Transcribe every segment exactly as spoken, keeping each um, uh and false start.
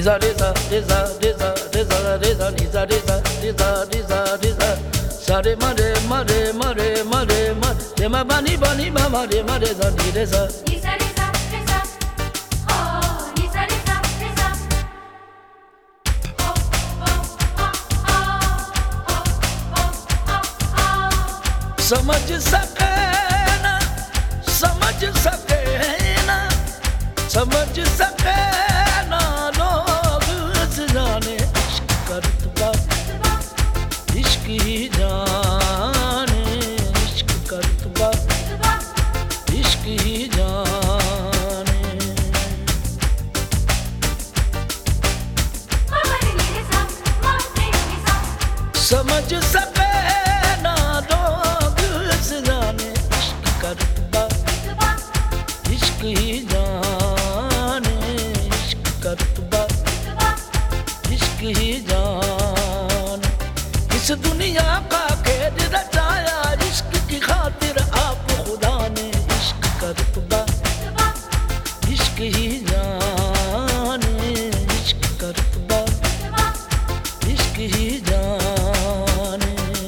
Niza reza reza reza reza reza niza reza reza reza reza sare mare mare mare mare mare ma bani bani ma mare mare za ni reza Niza reza reza oh niza reza reza oh oh oh oh oh oh समझ सके ना समझ सके ना समझ सके ना लोग जाने इश्क करतबा इश्क ही जाने इश्क करतबा इश्क ही जाने समझ सके ना लोग जाने इश्क करतबा इश्क ही जाने इश्क करतबा इश्क ही जाने इस दुनिया का खेद रचाया इश्क की खातिर आप खुदा ने इश्क करतबा इश्क ही जाने इश्क करतबा इश्क ही जाने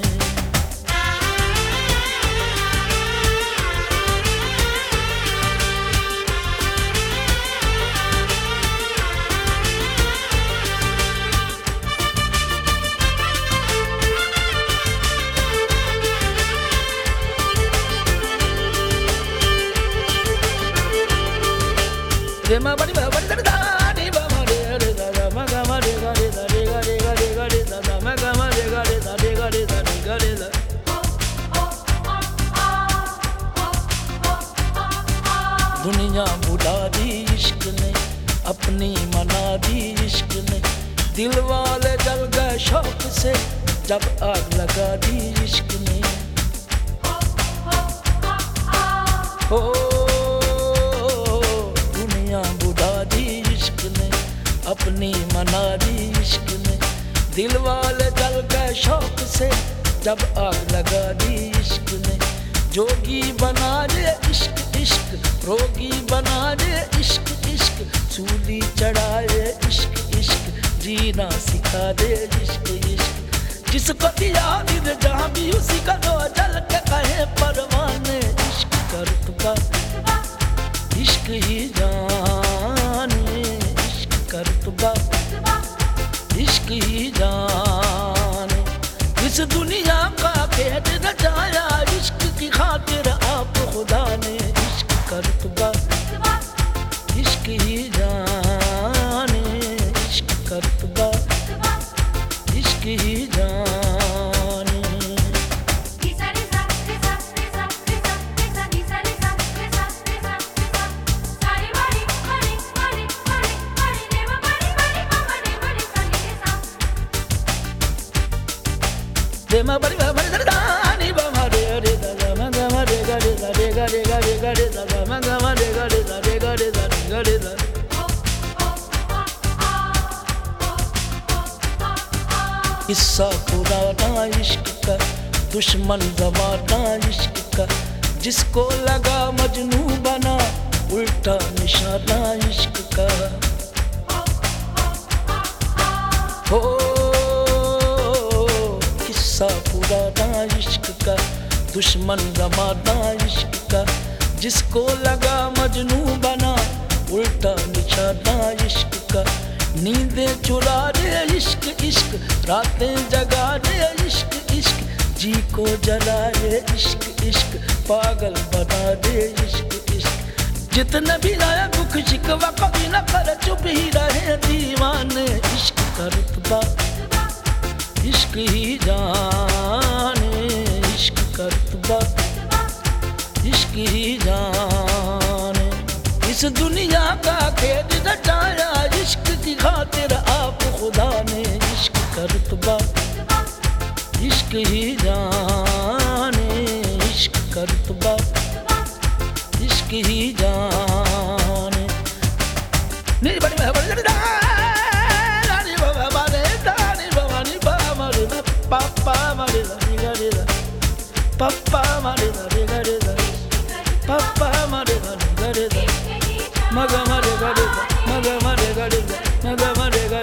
re ma bani ba bani da da ni ba ma re re da da ma ga ma re ga re da re ga re ga re ga re da da ma ga ma re ga re da re ga re da re ga re da दुनिया बुला दी इश्क ने अपनी मना दी इश्क ने दिल वाले जल गए शौक से जब आग लगा दी इश्क ने ओ दुनिया बुला दी इश्क ने अपनी मना दी इश्क ने दिल वाले जल गए शौक से जब आग लगा दी इश्क ने जोगी बना दे इश्क इश्क रोगी बना दे इश्क इश्क सूली चढ़ाए इश्क इश्क जीना सिखा दे इश्क इश्क जिसको दिया दिल जहाँ भी उसी का दो जल के कहे परवाने इश्क करतबा इश्क ही जाने इश्क करतबा इश्क ही जाने इस दुनिया का खेद रचाया इश्क की खातिर आप खुदा ने इश्क करतबा इश्क ही जाने इश्क करतबा इश्क ही जाने Niza reza reza reza reza reza niza reza reza reza reza sare mare mare mare mare mare ne ma bani bani ma mare mare za ni reza re ma bani ba bani da da ni ba ma re re da da ma ga ma re ga re da re ga re ga re ga re da da ma ga ma re ga re da re ga re da re ga re da किस्सा पुराना इश्क का दुश्मन जमाना इश्क का जिसको लगा मजनू बना उल्टा निशाना इश्क का हो किस्सा पुराना इश्क का दुश्मन जमाना इश्क का जिसको लगा मजनू बना उल्टा निशाना इश्क का नींदें चुरा दे इश्क इश्क रातें जगा दे इश्क इश्क जी को जलाए इश्क इश्क पागल बना दे इश्क इश्क जितने भी लाया दुख शिकवा कभी न कर चुप ही रहे दीवाने इश्क करतबा इश्क ही जाने इश्क करतबा इश्क ही जाने इस दुनिया का खेद रचाया इश्क की खातिर आप खुदा ने इश्क करतबा इश्क ही जाने इश्क करतबा इश्क ही जाने नी बड़ी मैं बड़ी दा नी बाबा बारे दा नी बाबा नी बाबा मारे पापा मारे दा नी रे दा पापा मारे दा रे रे दा पापा मारे दा नी रे दा maga mare ga re ga maga mare ga re ga maga mare ga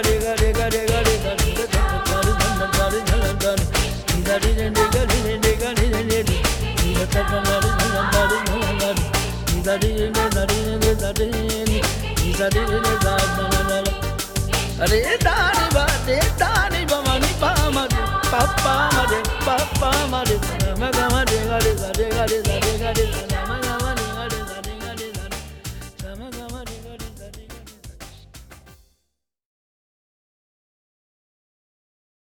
sa re re sa na na na re da ni ba re da ni ba ma ni pa ma re pa pa ma re pa pa ma re ma ga ma re ga re sa re ga re sa re ga re sa na ma